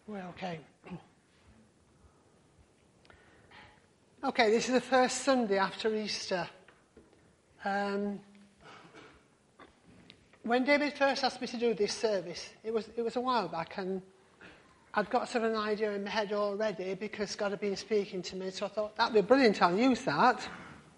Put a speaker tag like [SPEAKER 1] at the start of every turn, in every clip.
[SPEAKER 1] Well, okay. Okay, this is the first Sunday after Easter. When David first asked me to do this service, it was a while back, and I'd got sort of an idea in my head already because God had been speaking to me, so I thought, that'd be brilliant, I'll use that.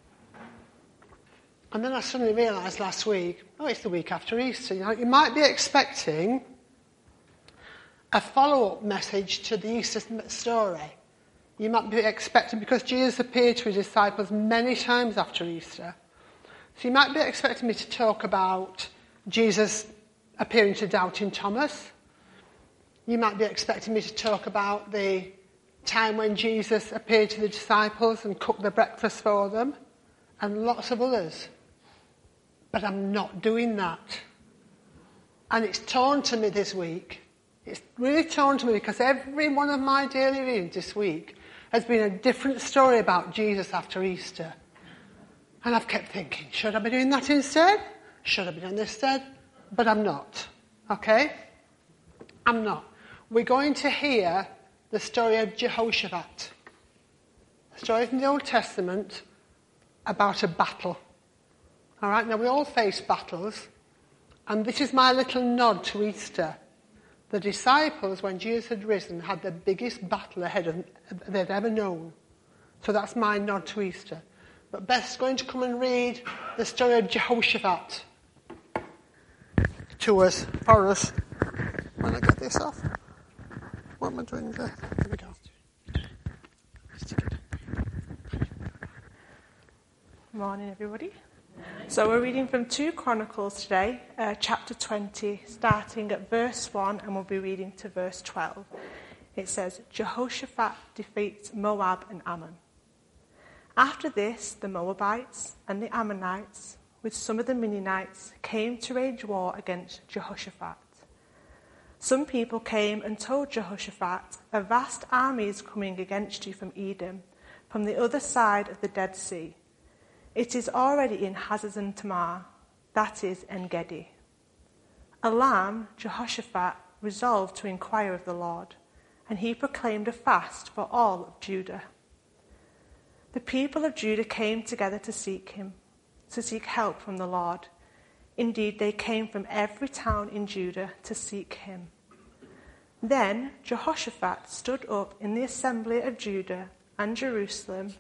[SPEAKER 1] And then I suddenly realised last week, it's the week after Easter. You might be expecting a follow-up message to the Easter story. You might be expecting, because Jesus appeared to his disciples many times after Easter, so you might be expecting me to talk about Jesus appearing to doubting Thomas. You might be expecting me to talk about the time when Jesus appeared to the disciples and cooked the breakfast for them, and lots of others. But I'm not doing that. And it's torn to me this week. It's really torn to me because every one of my daily readings this week has been a different story about Jesus after Easter. And I've kept thinking, should I be doing that instead? Should I be doing this instead? But I'm not. Okay? I'm not. We're going to hear the story of Jehoshaphat. A story from the Old Testament about a battle. All right? Now, we all face battles. And this is my little nod to Easter. The disciples, when Jesus had risen, had the biggest battle ahead of them they'd ever known. So that's my nod to Easter. But Beth's going to come and read the story of Jehoshaphat to us, for us. When I get this off, what am I doing there? Here we go.
[SPEAKER 2] Morning, everybody. So we're reading from 2 Chronicles today, chapter 20, starting at verse 1, and we'll be reading to verse 12. It says, Jehoshaphat defeats Moab and Ammon. After this, the Moabites and the Ammonites, with some of the Midianites, came to wage war against Jehoshaphat. Some people came and told Jehoshaphat, a vast army is coming against you from Edom, from the other side of the Dead Sea. It is already in Hazazon Tamar, that is En-gedi. Alarmed, Jehoshaphat resolved to inquire of the Lord, and he proclaimed a fast for all of Judah. The people of Judah came together to seek help from the Lord. Indeed, they came from every town in Judah to seek him. Then Jehoshaphat stood up in the assembly of Judah and Jerusalem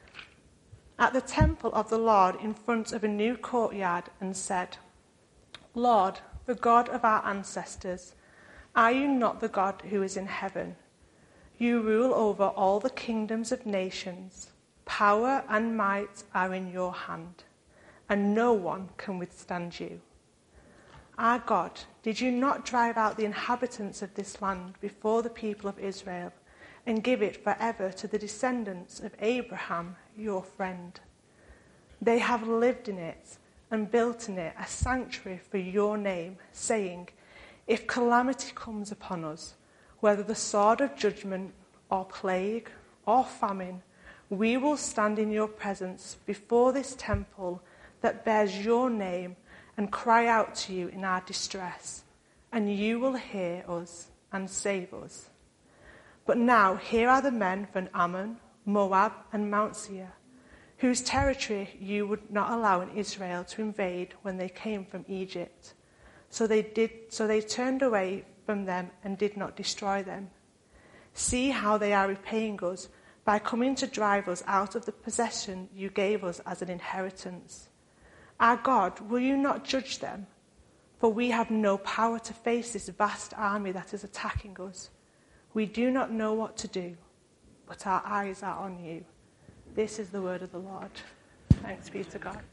[SPEAKER 2] at the temple of the Lord in front of a new courtyard and said, Lord, the God of our ancestors, are you not the God who is in heaven? You rule over all the kingdoms of nations. Power and might are in your hand, and no one can withstand you. Our God, did you not drive out the inhabitants of this land before the people of Israel and give it forever to the descendants of Abraham, your friend? They have lived in it and built in it a sanctuary for your name, saying, if calamity comes upon us, whether the sword of judgment or plague or famine, we will stand in your presence before this temple that bears your name and cry out to you in our distress, and you will hear us and save us. But now here are the men from Ammon, Moab, and Mount Seir, whose territory you would not allow in Israel to invade when they came from Egypt. So they turned away from them and did not destroy them. See how they are repaying us by coming to drive us out of the possession you gave us as an inheritance. Our God, will you not judge them? For we have no power to face this vast army that is attacking us. We do not know what to do, but our eyes are on you. This is the word of the Lord. Thanks be to God.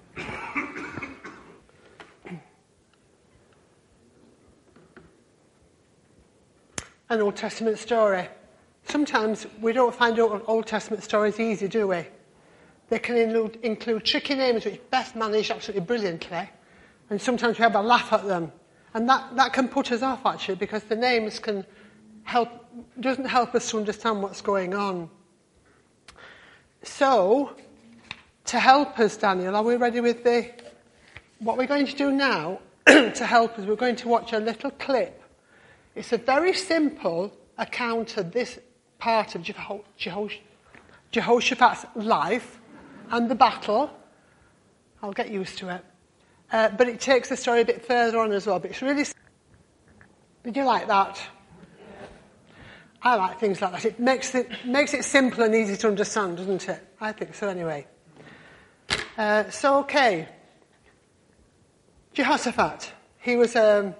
[SPEAKER 1] An Old Testament story. Sometimes we don't find Old Testament stories easy, do we? They can include tricky names which Beth managed absolutely brilliantly, and sometimes we have a laugh at them. And that can put us off, actually, because the names doesn't help us to understand what's going on. So, to help us, Daniel, are we ready with what we're going to do now? To help us, we're going to watch a little clip. It's a very simple account of this part of Jehoshaphat's life and the battle. I'll get used to it. But it takes the story a bit further on as well. But it's really... Did you like that? I like things like that. It makes it simple and easy to understand, doesn't it? I think so anyway. Okay. Jehoshaphat. He was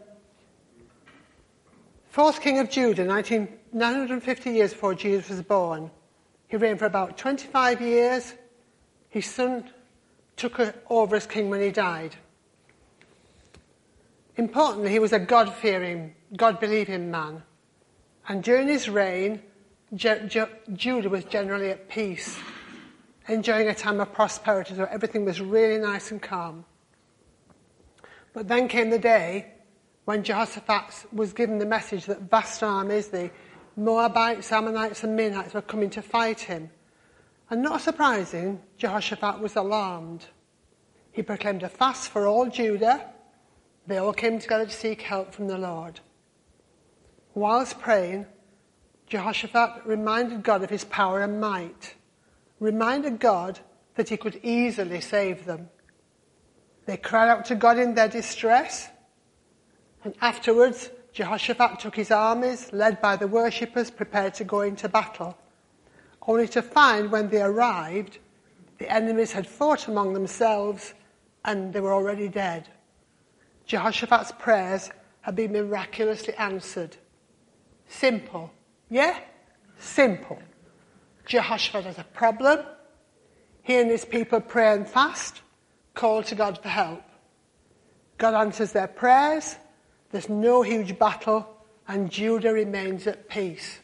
[SPEAKER 1] fourth king of Judah, 950 years before Jesus was born. He reigned for about 25 years. His son took over as king when he died. Importantly, he was a God-fearing, God-believing man. And during his reign, Judah was generally at peace, enjoying a time of prosperity, so everything was really nice and calm. But then came the day when Jehoshaphat was given the message that vast armies, the Moabites, Ammonites and Meunites, were coming to fight him. And not surprising, Jehoshaphat was alarmed. He proclaimed a fast for all Judah. They all came together to seek help from the Lord. Whilst praying, Jehoshaphat reminded God of his power and might, reminded God that he could easily save them. They cried out to God in their distress, and afterwards Jehoshaphat took his armies, led by the worshippers, prepared to go into battle, only to find when they arrived, the enemies had fought among themselves and they were already dead. Jehoshaphat's prayers had been miraculously answered. Simple. Yeah? Simple. Jehoshaphat has a problem. He and his people pray and fast, call to God for help. God answers their prayers. There's no huge battle, and Judah remains at peace.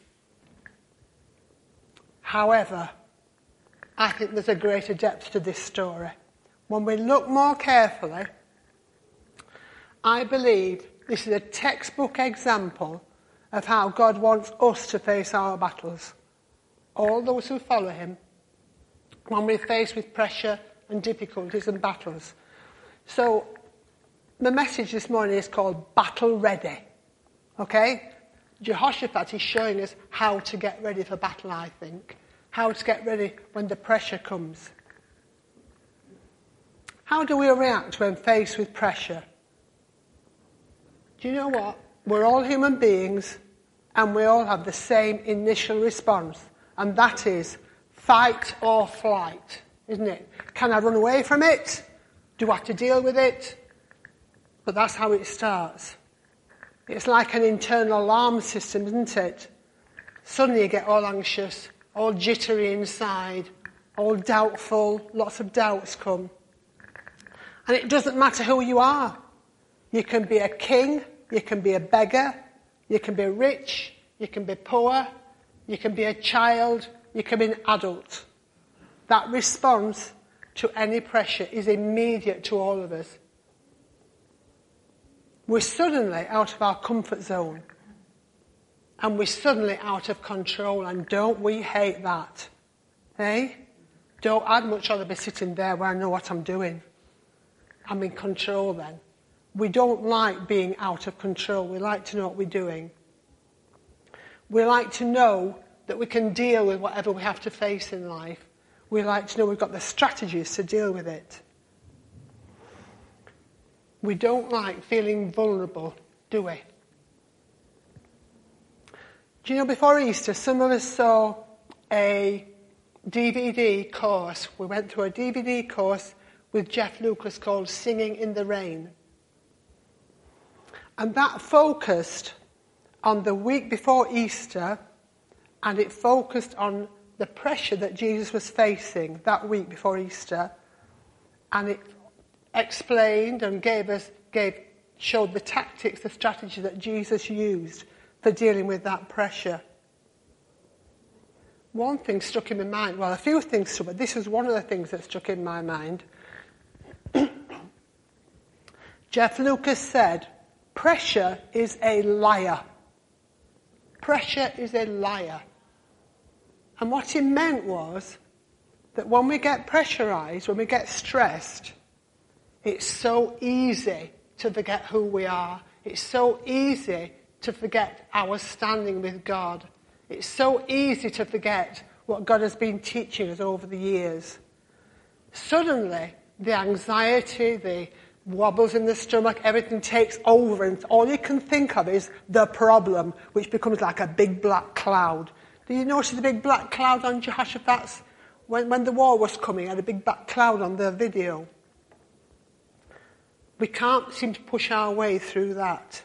[SPEAKER 1] However, I think there's a greater depth to this story. When we look more carefully, I believe this is a textbook example of how God wants us to face our battles. All those who follow him, when we're faced with pressure and difficulties and battles. So, the message this morning is called Battle Ready. Okay? Jehoshaphat is showing us how to get ready for battle, I think. How to get ready when the pressure comes. How do we react when faced with pressure? Do you know what? We're all human beings and we all have the same initial response, and that is fight or flight, isn't it? Can I run away from it? Do I have to deal with it? But that's how it starts. It's like an internal alarm system, isn't it? Suddenly you get all anxious, all jittery inside, all doubtful, lots of doubts come. And it doesn't matter who you are. You can be a king, you can be a beggar, you can be rich, you can be poor, you can be a child, you can be an adult. That response to any pressure is immediate to all of us. We're suddenly out of our comfort zone. And we're suddenly out of control. And don't we hate that? Eh? I'd much rather be sitting there where I know what I'm doing. I'm in control then. We don't like being out of control. We like to know what we're doing. We like to know that we can deal with whatever we have to face in life. We like to know we've got the strategies to deal with it. We don't like feeling vulnerable, do we? Do you know, before Easter, some of us saw a DVD course. We went through a DVD course with Jeff Lucas called Singing in the Rain. And that focused on the week before Easter, and it focused on the pressure that Jesus was facing that week before Easter, and it explained and showed the tactics, the strategy that Jesus used for dealing with that pressure. One thing stuck in my mind, well, a few things stuck, but this was one of the things that stuck in my mind. Jeff Lucas said, pressure is a liar. Pressure is a liar. And what he meant was that when we get pressurized, when we get stressed, it's so easy to forget who we are. It's so easy to forget our standing with God. It's so easy to forget what God has been teaching us over the years. Suddenly, the anxiety, the wobbles in the stomach, everything takes over, and all you can think of is the problem, which becomes like a big black cloud. Did you notice the big black cloud on Jehoshaphat's? When the war was coming, he had a big black cloud on the video. We can't seem to push our way through that.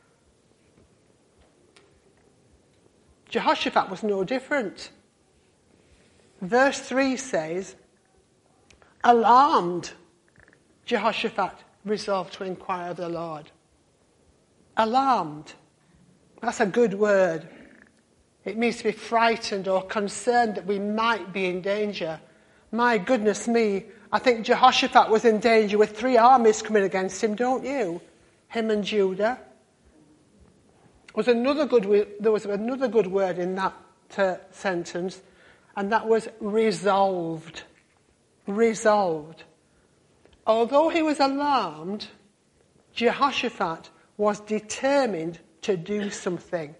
[SPEAKER 1] Jehoshaphat was no different. Verse 3 says, alarmed, Jehoshaphat resolved to inquire of the Lord. Alarmed. That's a good word. It means to be frightened or concerned that we might be in danger. My goodness me, I think Jehoshaphat was in danger with 3 armies coming against him, don't you? Him and Judah. There was another good word in that sentence, and that was resolved. Resolved. Although he was alarmed, Jehoshaphat was determined to do something.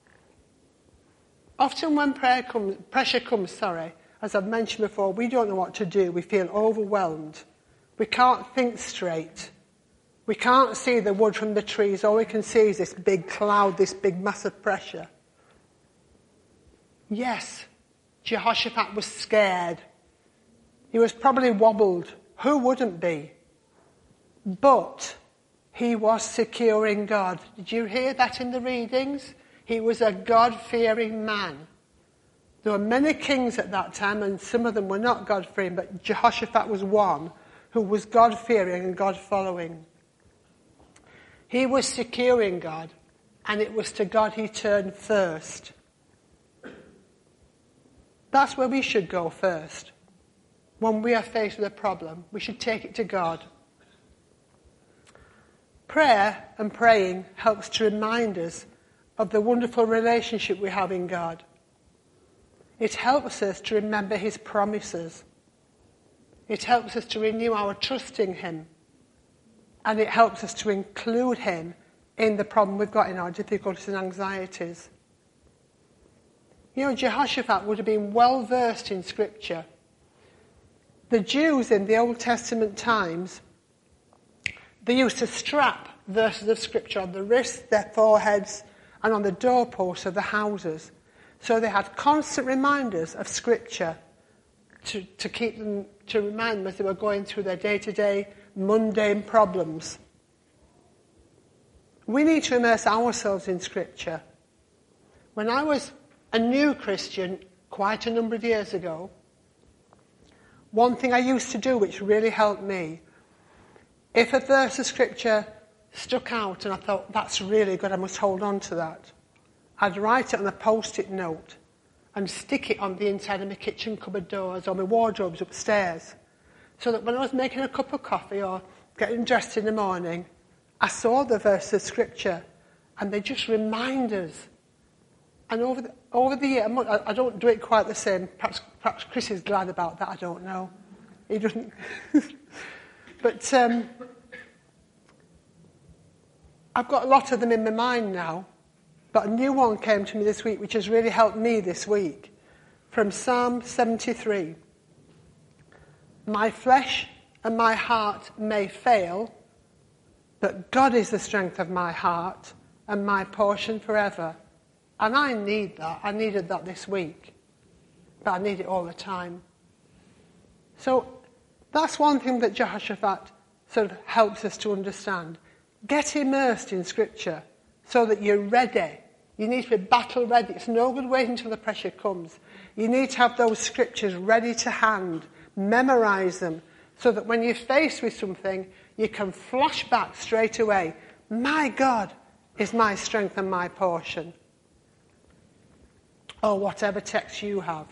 [SPEAKER 1] Often when pressure comes, as I've mentioned before, we don't know what to do. We feel overwhelmed. We can't think straight. We can't see the wood from the trees. All we can see is this big cloud, this big massive pressure. Yes, Jehoshaphat was scared. He was probably wobbled. Who wouldn't be? But he was secure in God. Did you hear that in the readings? He was a God-fearing man. There were many kings at that time, and some of them were not God-fearing, but Jehoshaphat was one who was God-fearing and God-following. He was secure in God, and it was to God he turned first. That's where we should go first. When we are faced with a problem, we should take it to God. Prayer and praying helps to remind us of the wonderful relationship we have in God. It helps us to remember his promises. It helps us to renew our trust in him. And it helps us to include him in the problem we've got in our difficulties and anxieties. You know, Jehoshaphat would have been well versed in Scripture. The Jews in the Old Testament times, they used to strap verses of Scripture on the wrists, their foreheads, and on the doorposts of the houses. So they had constant reminders of Scripture to keep them, to remind them as they were going through their day-to-day mundane problems. We need to immerse ourselves in Scripture. When I was a new Christian quite a number of years ago, one thing I used to do which really helped me, if a verse of Scripture stuck out and I thought, that's really good, I must hold on to that, I'd write it on a post-it note and stick it on the inside of my kitchen cupboard doors or my wardrobes upstairs, so that when I was making a cup of coffee or getting dressed in the morning, I saw the verse of Scripture and they just remind us. And over the year, I don't do it quite the same. Perhaps Chris is glad about that, I don't know. He doesn't. But I've got a lot of them in my mind now. But a new one came to me this week, which has really helped me this week. From Psalm 73. My flesh and my heart may fail, but God is the strength of my heart and my portion forever. And I need that. I needed that this week. But I need it all the time. So that's one thing that Jehoshaphat sort of helps us to understand. Get immersed in Scripture so that you're ready. You need to be battle ready. It's no good waiting until the pressure comes. You need to have those Scriptures ready to hand. Memorize them so that when you're faced with something, you can flash back straight away. My God is my strength and my portion. Or whatever text you have.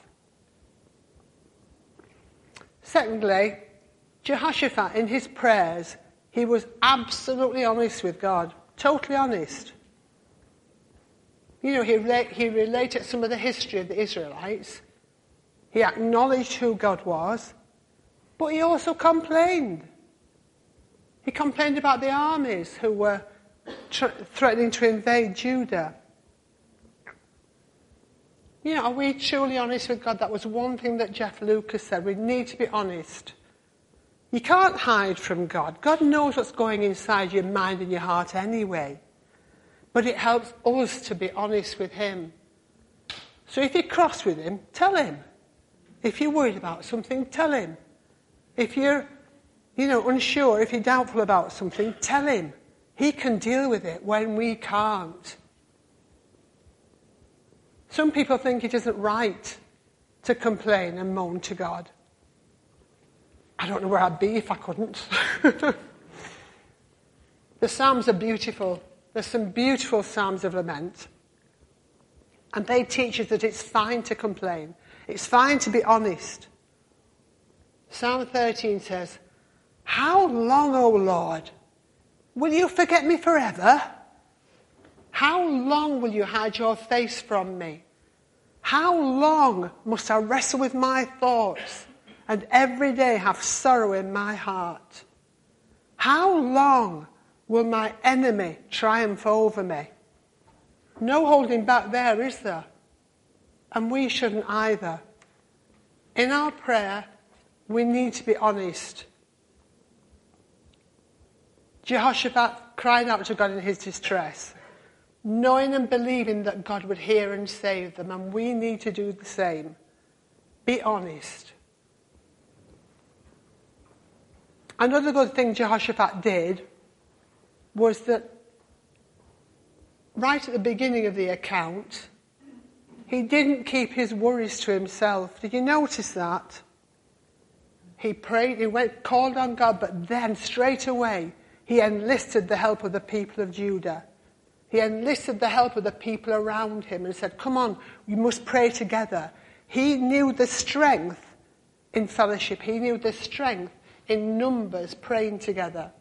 [SPEAKER 1] Secondly, Jehoshaphat, in his prayers, he was absolutely honest with God. Totally honest. You know, he related some of the history of the Israelites. He acknowledged who God was. But he also complained. He complained about the armies who were threatening to invade Judah. You know, are we truly honest with God? That was one thing that Jeff Lucas said. We need to be honest. You can't hide from God. God knows what's going inside your mind and your heart anyway. But it helps us to be honest with him. So if you're cross with him, tell him. If you're worried about something, tell him. If you're, unsure, if you're doubtful about something, tell him. He can deal with it when we can't. Some people think it isn't right to complain and moan to God. I don't know where I'd be if I couldn't. The Psalms are beautiful. There's some beautiful Psalms of lament. And they teach us that it's fine to complain. It's fine to be honest. Psalm 13 says, "How long, O Lord, will you forget me forever? How long will you hide your face from me? How long must I wrestle with my thoughts and every day have sorrow in my heart? How long will my enemy triumph over me?" No holding back there, is there? And we shouldn't either. In our prayer, we need to be honest. Jehoshaphat cried out to God in his distress, knowing and believing that God would hear and save them, and we need to do the same. Be honest. Another good thing Jehoshaphat did was that right at the beginning of the account, he didn't keep his worries to himself. Did you notice that? He prayed, called on God, but then straight away he enlisted the help of the people of Judah. He enlisted the help of the people around him and said, "Come on, we must pray together." He knew the strength in fellowship. He knew the strength in numbers praying together.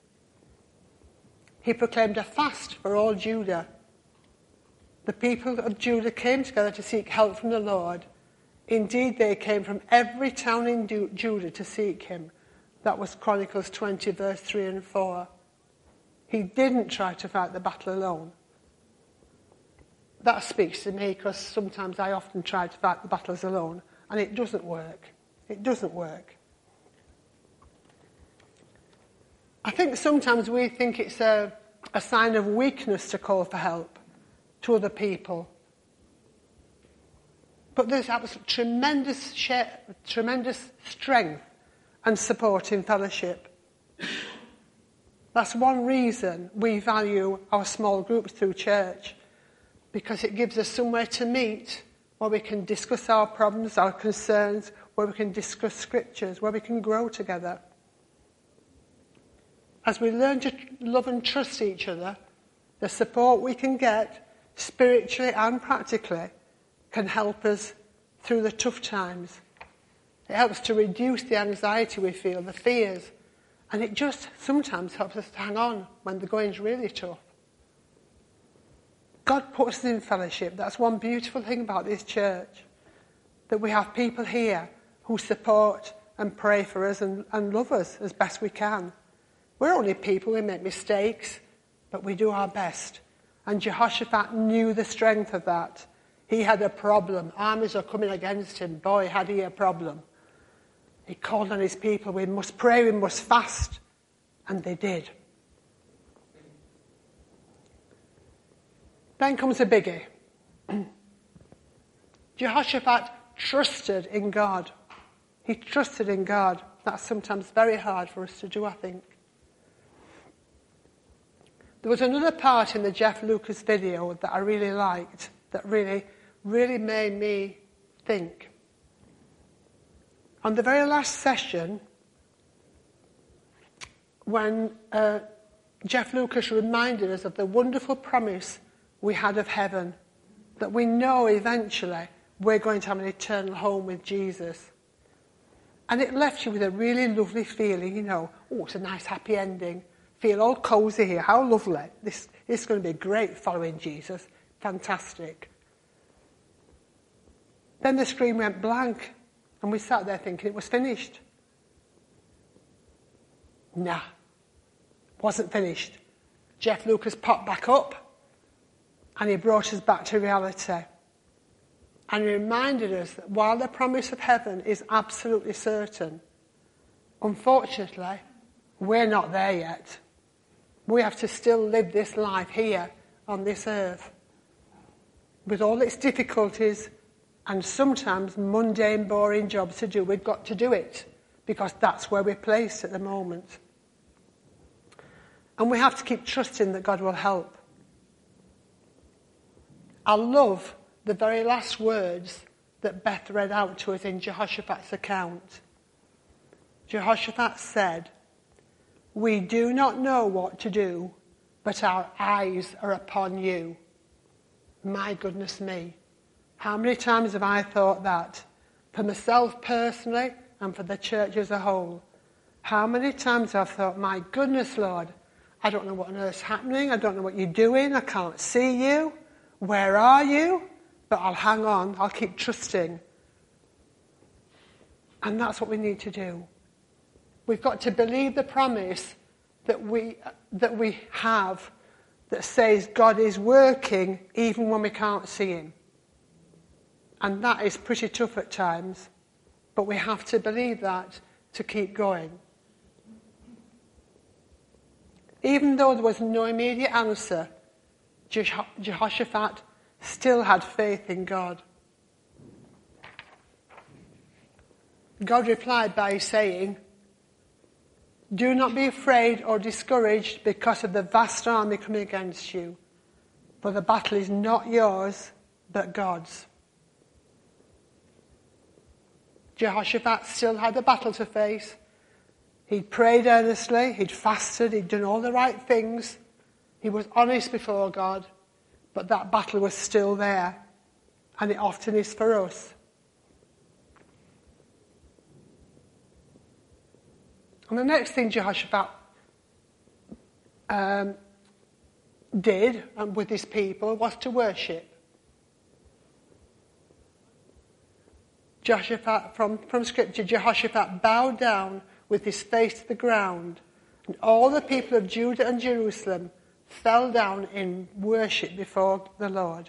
[SPEAKER 1] He proclaimed a fast for all Judah. The people of Judah came together to seek help from the Lord. Indeed, they came from every town in Judah to seek him. That was Chronicles 20, verse 3 and 4. He didn't try to fight the battle alone. That speaks to me because sometimes I often try to fight the battles alone and it doesn't work. It doesn't work. I think sometimes we think it's a sign of weakness to call for help to other people. But there's tremendous strength and support in fellowship. That's one reason we value our small groups through church, because it gives us somewhere to meet where we can discuss our problems, our concerns, where we can discuss scriptures, where we can grow together. As we learn to love and trust each other, the support we can get, spiritually and practically, can help us through the tough times. It helps to reduce the anxiety we feel, the fears, and it just sometimes helps us to hang on when the going's really tough. God puts us in fellowship. That's one beautiful thing about this church, that we have people here who support and pray for us and love us as best we can. We're only people, we make mistakes, but we do our best. And Jehoshaphat knew the strength of that. He had a problem. Armies are coming against him. Boy, had he a problem. He called on his people, we must pray, we must fast. And they did. Then comes a biggie. Jehoshaphat trusted in God. He trusted in God. That's sometimes very hard for us to do, I think. There was another part in the Jeff Lucas video that I really liked, that really made me think. On the very last session, when Jeff Lucas reminded us of the wonderful promise we had of heaven, that we know eventually we're going to have an eternal home with Jesus. And it left you with a really lovely feeling, oh, it's a nice happy ending. Feel all cosy here. How lovely. This is going to be great following Jesus. Fantastic. Then the screen went blank and we sat there thinking it was finished. Nah, wasn't finished. Jeff Lucas popped back up and he brought us back to reality. And he reminded us that while the promise of heaven is absolutely certain, unfortunately, we're not there yet. We have to still live this life here on this earth with all its difficulties and sometimes mundane, boring jobs to do. We've got to do it because that's where we're placed at the moment. And we have to keep trusting that God will help. I love the very last words that Beth read out to us in Jehoshaphat's account. Jehoshaphat said, "We do not know what to do, but our eyes are upon you." My goodness me. How many times have I thought that? For myself personally and for the church as a whole. How many times have I thought, my goodness, Lord, I don't know what on earth's happening. I don't know what you're doing. I can't see you. Where are you? But I'll hang on. I'll keep trusting. And that's what we need to do. We've got to believe the promise that we have that says God is working even when we can't see him. And that is pretty tough at times. But we have to believe that to keep going. Even though there was no immediate answer, Jehoshaphat still had faith in God. God replied by saying, "Do not be afraid or discouraged because of the vast army coming against you, for the battle is not yours, but God's." Jehoshaphat still had a battle to face. He'd prayed earnestly, he'd fasted, he'd done all the right things. He was honest before God, but that battle was still there, and it often is for us. And the next thing Jehoshaphat did with his people was to worship. Jehoshaphat, from Scripture, Jehoshaphat bowed down with his face to the ground, and all the people of Judah and Jerusalem fell down in worship before the Lord.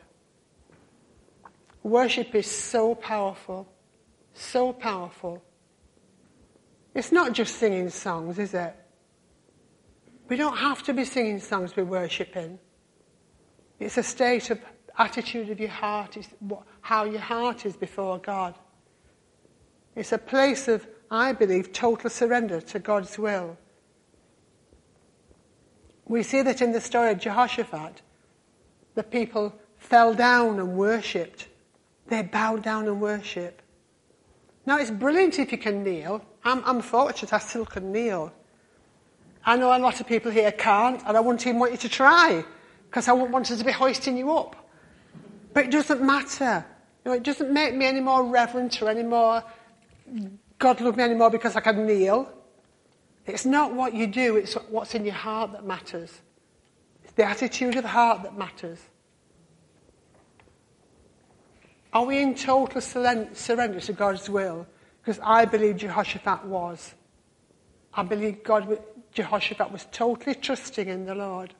[SPEAKER 1] Worship is so powerful, so powerful. It's not just singing songs, is it? We don't have to be singing songs we're worshipping. It's a state of attitude of your heart, it's how your heart is before God. It's a place of, I believe, total surrender to God's will. We see that in the story of Jehoshaphat, the people fell down and worshipped. They bowed down and worshipped. Now, it's brilliant if you can kneel. I'm fortunate I still can kneel. I know a lot of people here can't, and I wouldn't even want you to try, because I wouldn't want us to be hoisting you up. But it doesn't matter. It doesn't make me any more reverent or any more God love me anymore because I can kneel. It's not what you do, it's what's in your heart that matters. It's the attitude of the heart that matters. Are we in total surrender to God's will? Because I believe Jehoshaphat was. I believe Jehoshaphat was totally trusting in the Lord.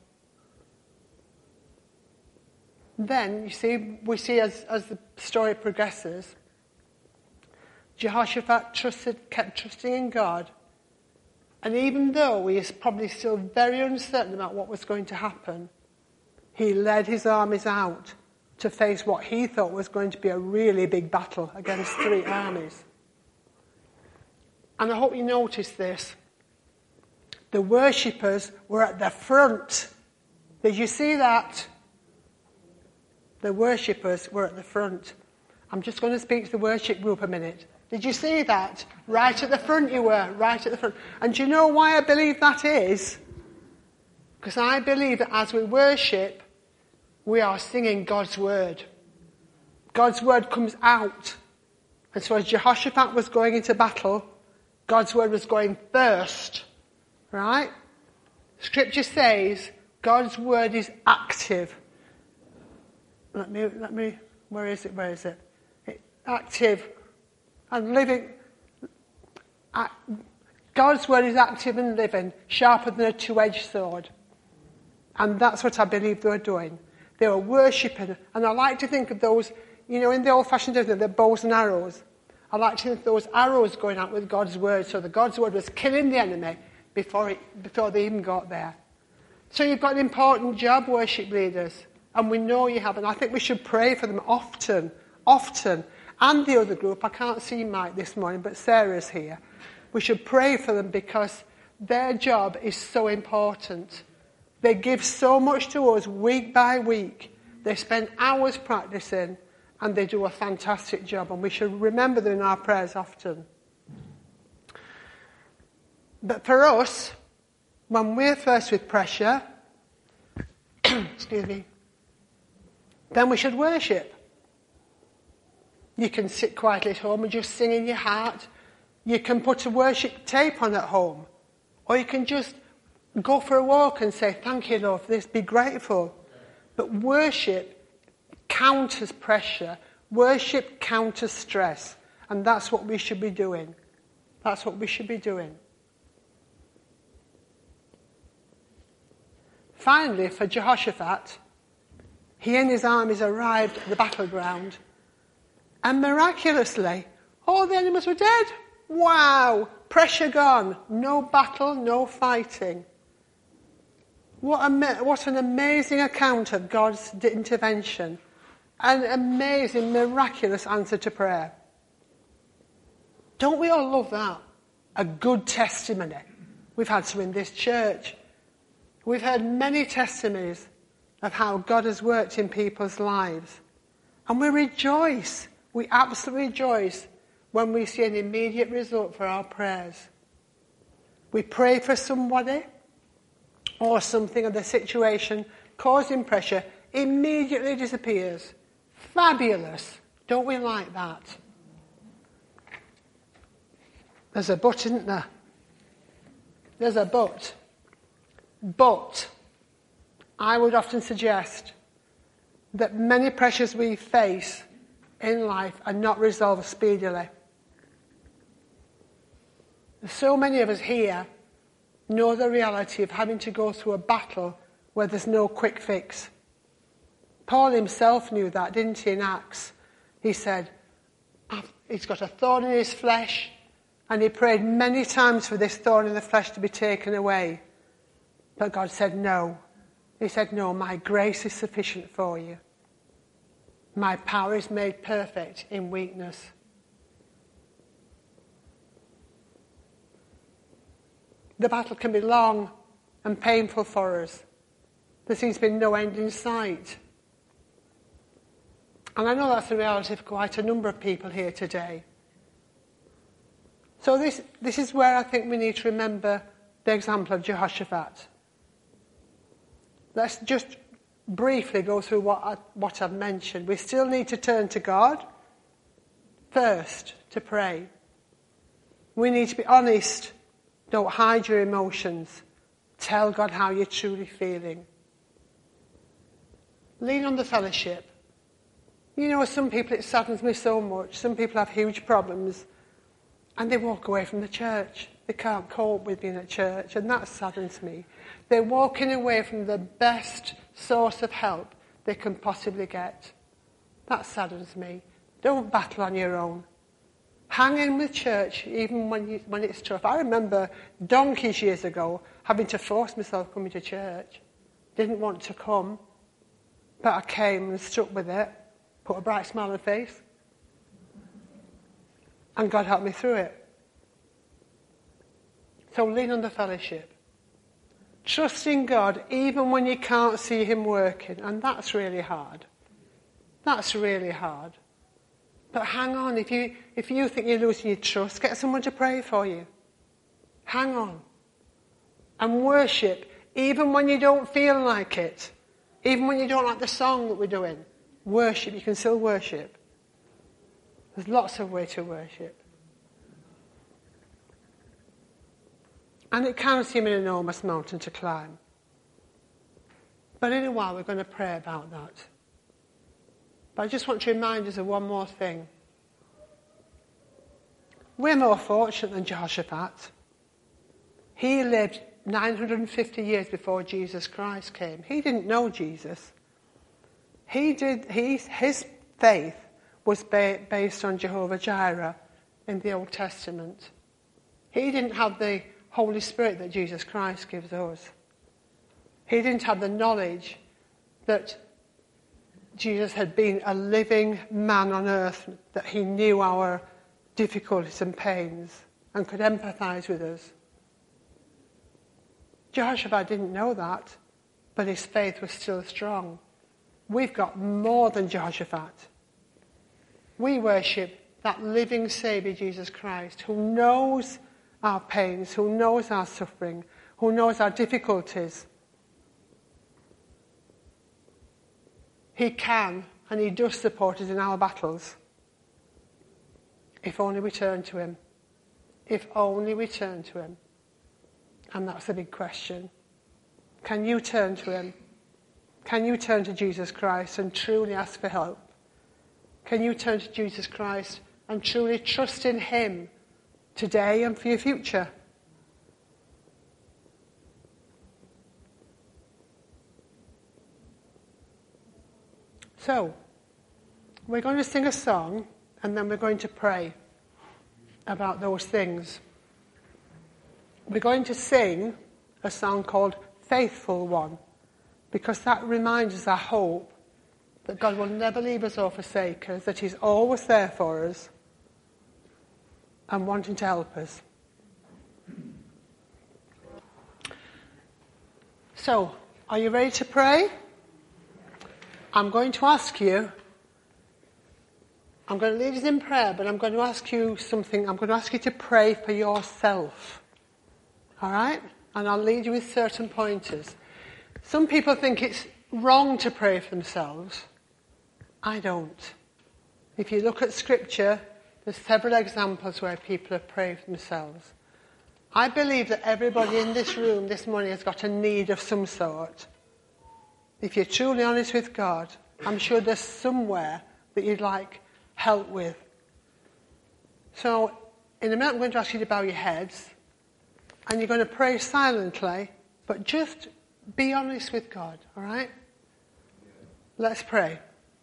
[SPEAKER 1] Then, we see as the story progresses, Jehoshaphat kept trusting in God. And even though he is probably still very uncertain about what was going to happen, he led his armies out to face what he thought was going to be a really big battle against 3 armies. And I hope you notice this. The worshippers were at the front. Did you see that? The worshippers were at the front. I'm just going to speak to the worship group a minute. Did you see that? Right at the front you were, right at the front. And do you know why I believe that is? Because I believe that as we worship, we are singing God's word. God's word comes out. And so as Jehoshaphat was going into battle, God's word was going first. Right? Scripture says God's word is active. Let me, where is it? Active and living. God's word is active and living, sharper than a 2-edged sword. And that's what I believe they were doing. They were worshipping. And I like to think of those, in the old-fashioned days, the bows and arrows. I like to think of those arrows going out with God's word, so that God's word was killing the enemy before they even got there. So you've got an important job, worship leaders. And we know you have. And I think we should pray for them often. And the other group, I can't see Mike this morning, but Sarah's here. We should pray for them because their job is so important. They give so much to us week by week. They spend hours practicing and they do a fantastic job. And we should remember them in our prayers often. But for us, when we're first with pressure, excuse me, then we should worship. You can sit quietly at home and just sing in your heart. You can put a worship tape on at home. Or you can just go for a walk and say, thank you, Lord, for this. Be grateful. But worship counters pressure. Worship counters stress. And that's what we should be doing. That's what we should be doing. Finally, for Jehoshaphat, he and his armies arrived at the battleground. And miraculously, all the enemies were dead. Wow! Pressure gone. No battle, no fighting. What an amazing account of God's intervention. An amazing, miraculous answer to prayer. Don't we all love that? A good testimony. We've had some in this church. We've heard many testimonies of how God has worked in people's lives. And we rejoice. We absolutely rejoice when we see an immediate result for our prayers. We pray for somebody or something, and the situation causing pressure immediately disappears. Fabulous. Don't we like that? There's a but, isn't there? There's a but. But I would often suggest that many pressures we face in life are not resolved speedily. So many of us here know the reality of having to go through a battle where there's no quick fix. Paul himself knew that, didn't he, in Acts? He said, he's got a thorn in his flesh, and he prayed many times for this thorn in the flesh to be taken away. But God said no. He said, no, my grace is sufficient for you. My power is made perfect in weakness. The battle can be long and painful for us. There seems to be no end in sight. And I know that's the reality of quite a number of people here today. So this is where I think we need to remember the example of Jehoshaphat. Let's just briefly go through what I've mentioned. We still need to turn to God first to pray. We need to be honest. Don't hide your emotions. Tell God how you're truly feeling. Lean on the fellowship. Some people, it saddens me so much. Some people have huge problems and they walk away from the church. They can't cope with being at church, and that saddens me. They're walking away from the best source of help they can possibly get. That saddens me. Don't battle on your own. Hang in with church even when it's tough. I remember donkeys years ago having to force myself coming to church. Didn't want to come, but I came and stuck with it, put a bright smile on my face, and God helped me through it. So lean on the fellowship. Trust in God even when you can't see him working, and that's really hard. That's really hard. But hang on, if you think you're losing your trust, get someone to pray for you. Hang on. And worship, even when you don't feel like it. Even when you don't like the song that we're doing. Worship, you can still worship. There's lots of ways to worship. And it can seem an enormous mountain to climb. But in a while we're going to pray about that. But I just want to remind us of one more thing. We're more fortunate than Jehoshaphat. He lived 950 years before Jesus Christ came. He didn't know Jesus. His faith was based on Jehovah Jireh in the Old Testament. He didn't have the Holy Spirit that Jesus Christ gives us. He didn't have the knowledge that Jesus had been a living man on earth, that he knew our difficulties and pains and could empathize with us. Jehoshaphat didn't know that, but his faith was still strong. We've got more than Jehoshaphat. We worship that living Saviour, Jesus Christ, who knows our pains, who knows our suffering, who knows our difficulties. He can and he does support us in our battles. If only we turn to him. If only we turn to him. And that's the big question. Can you turn to him? Can you turn to Jesus Christ and truly ask for help? Can you turn to Jesus Christ and truly trust in him today and for your future? So, we're going to sing a song and then we're going to pray about those things. We're going to sing a song called Faithful One, because that reminds us, I hope, that God will never leave us or forsake us, that he's always there for us and wanting to help us. So, are you ready to pray? I'm going to ask you, I'm going to lead us in prayer, but I'm going to ask you something. I'm going to ask you to pray for yourself. All right? And I'll lead you with certain pointers. Some people think it's wrong to pray for themselves. I don't. If you look at Scripture, there's several examples where people have prayed for themselves. I believe that everybody in this room this morning has got a need of some sort. If you're truly honest with God, I'm sure there's somewhere that you'd like help with. So, in a minute I'm going to ask you to bow your heads, and you're going to pray silently, but just be honest with God, all right? Let's pray.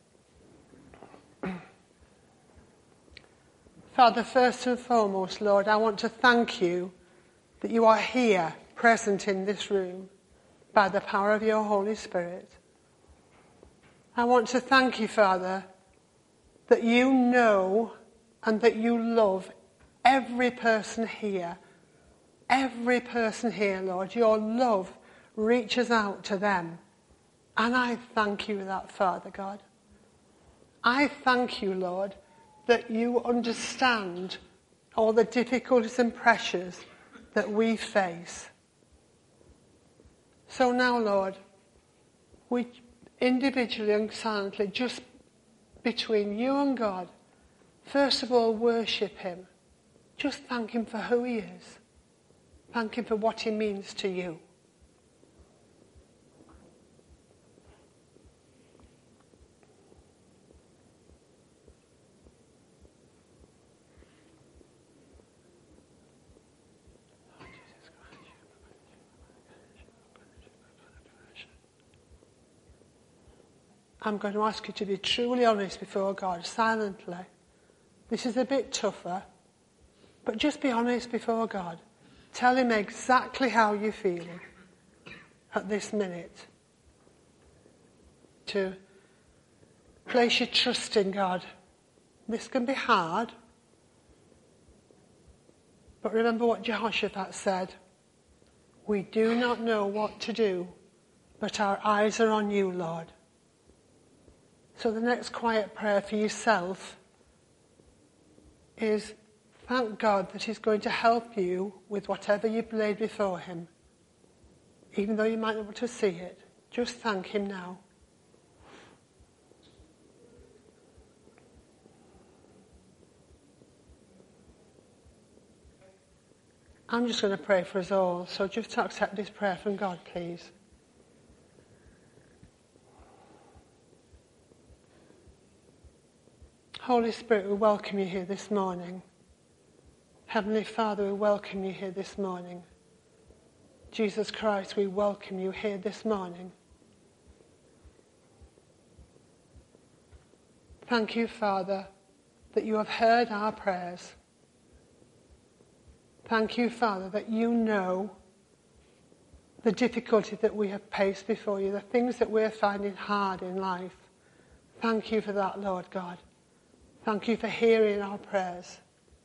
[SPEAKER 1] Father, first and foremost, Lord, I want to thank you that you are here, present in this room, by the power of your Holy Spirit. I want to thank you, Father, that you know and that you love every person here. Every person here, Lord. Your love reaches out to them. And I thank you for that, Father God. I thank you, Lord, that you understand all the difficulties and pressures that we face. So now, Lord, we individually and silently, just between you and God, first of all, worship him. Just thank him for who he is. Thank him for what he means to you. I'm going to ask you to be truly honest before God, silently. This is a bit tougher, but just be honest before God. Tell him exactly how you're feeling at this minute. To place your trust in God. This can be hard, but remember what Jehoshaphat said. We do not know what to do, but our eyes are on you, Lord. So the next quiet prayer for yourself is thank God that he's going to help you with whatever you've laid before him. Even though you might not be able to see it, just thank him now. I'm just going to pray for us all, so just accept this prayer from God, please. Holy Spirit, we welcome you here this morning. Heavenly Father, we welcome you here this morning Jesus Christ, we welcome you here this morning. Thank you, Father, that you have heard our prayers. Thank you, Father, that you know the difficulty that we have placed before you, the things that we're finding hard in life. Thank you for that, Lord God. Thank you for hearing our prayers.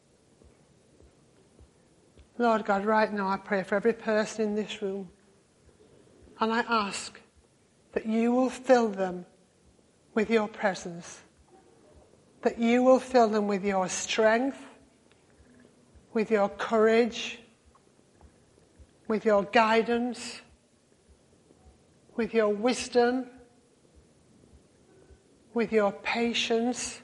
[SPEAKER 1] Lord God, right now I pray for every person in this room, and I ask that you will fill them with your presence, that you will fill them with your strength, with your courage, with your guidance, with your wisdom, with your patience,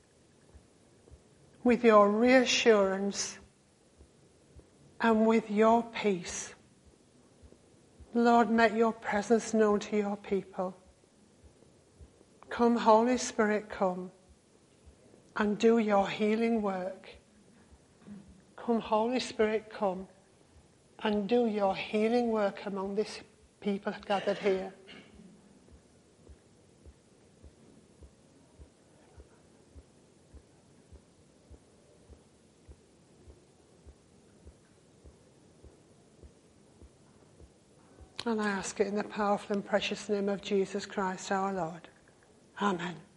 [SPEAKER 1] with your reassurance, and with your peace. Lord, make your presence known to your people. Come, Holy Spirit, come and do your healing work. Come, Holy Spirit, come and do your healing work among this people gathered here. And I ask it in the powerful and precious name of Jesus Christ our Lord. Amen.